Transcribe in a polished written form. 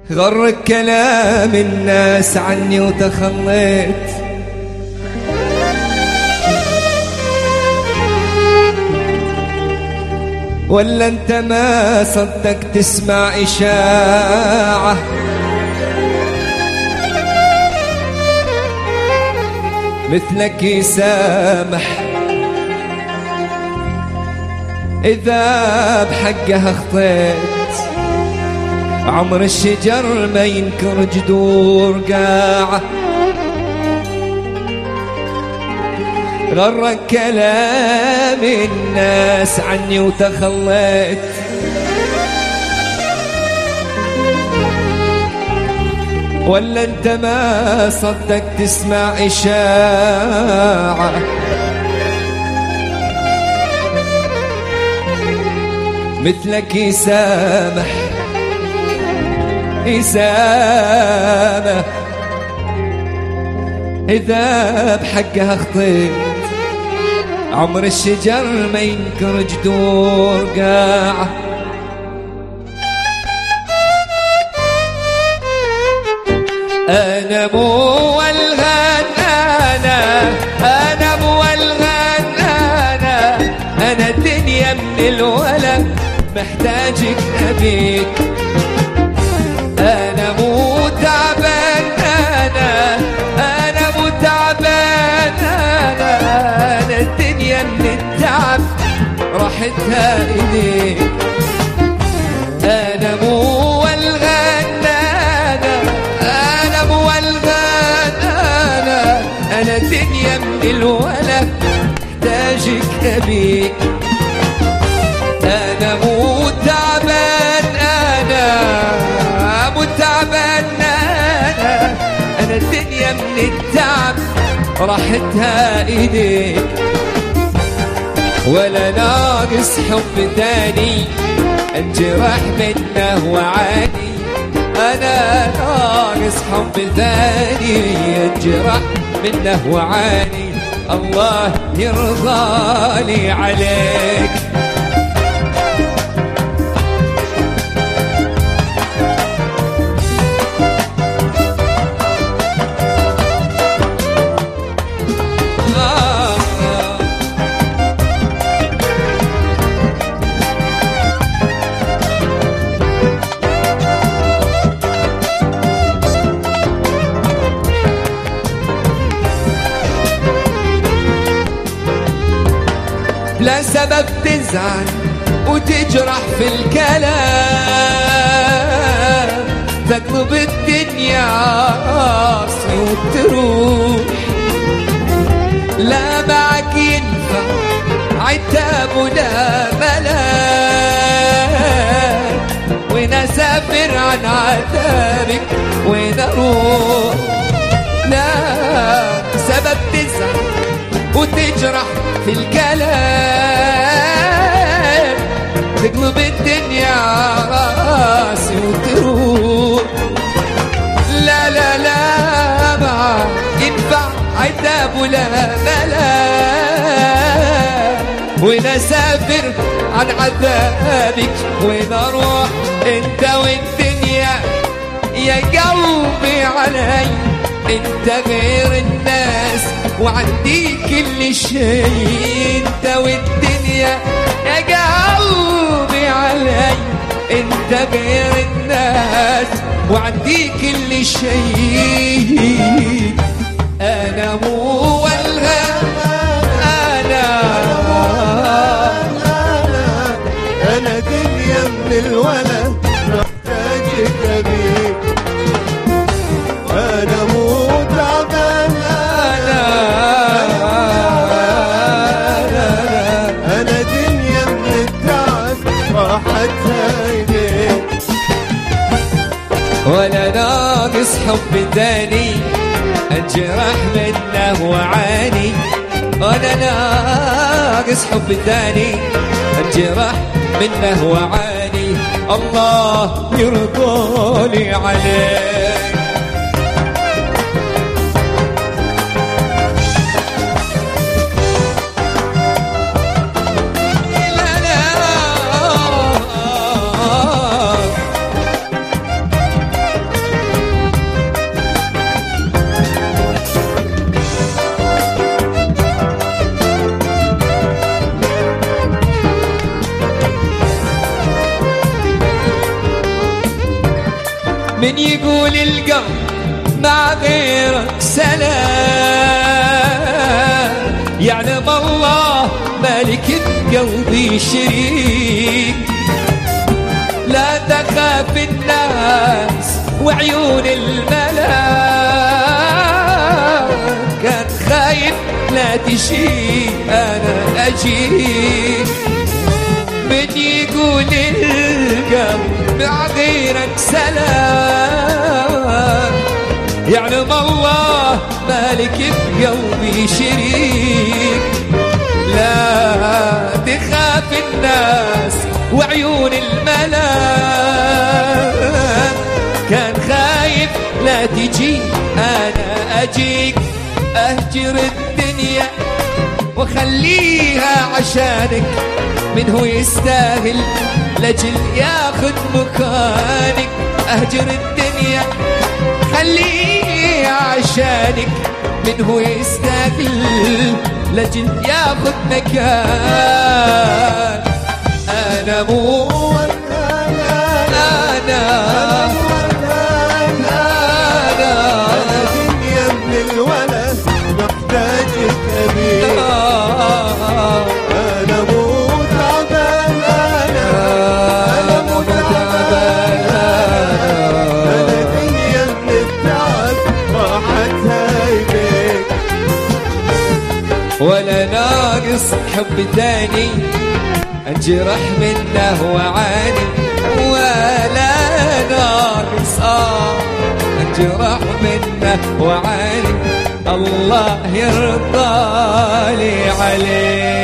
غرك كلام الناس عني وتخليت، ولا انت ما صدق تسمع إشاعة مثلك يسامح إذا بحقها خطيت. عمر الشجر ما ينكر جذور قاعة، غرك كلام الناس عني وتخليت، ولا انت ما صدق تسمع إشاعة مثلك يسامح إذا بحقها خطيت. عمر الشجر ما ينكر جذور قاعة، أنا مو الغنانة، أنا مو الغنانة، أنا الدنيا من الولد محتاجك أبيك. أنا مو تعبان، أنا مو تعبان، أنا الدنيا من التعب راحتها إليك. أنا مو الغنانة، أنا مو الغنانة، أنا الدنيا من الولد محتاجك أبيك. أنا مو تعبان، أنا مو تعبان، أنا الدنيا من التعب راحتها إيديك. ولا ناقص حب ثاني انجرح منه وعاني، أنا ناقص حب ثاني انجرح منه وعاني. الله يرضاني عليك. لا سبب تزعل وتجرح في الكلام، تطلب الدنيا عاصي وتروح. لا معك ينفع عتاب ولا ملام، وين اسافر عن عذابك وين اروح. لا سبب تزعل وتجرح في الكلام، تقلب الدنيا راسي وتروح. لا لا لا ما ينفع عتاب ولا ملام، وين اسافر عن عذابك وين اروح. انت والدنيا يا قلبي علي، انت غير الناس وعندي كل شيء. انت والدنيا يا قلبي علي، انت غير الناس وعندي كل شيء. انا مو انا دنيا من الولد محتاجك أبيك. أنا مو تعبان، أنا دنيا من التعب راحتها إليك. ولا ناقص حب ثاني انجرح منه وعاني، ولا ناقص حب ثاني انجرح منه وعاني. الله يرضاني عليك. من يقول القلب مع غيرك سلام، يعلم الله مالك بقلبي شريك. لا تخاف الناس وعيون الملاك، كان خايف لا تجي أنا أجيك. من يقول القلب مع غيرك سلام، يعلم الله مالك بقلبي شريك. لا تخاف الناس وعيون الملاك، كان خايف لا تجي أنا أجيك. أهجر الدنيا وخليها عشانك، من هو يستاهل لجل ياخد مكانك. أهجر الدنيا خليها عشانك، من هو يستاهل لجل ياخد مكان. أنا مو أنا دنيا من الولد محتاجك أبيك. أنا مو تعبان، أنا مو تعبان، أنا دنيا من التعب راحتها يبيك. ولا ناقص حب تاني انجرح منه وعاني، ولا ناقص انجرح منه وعاني. الله يرضى لي عليه.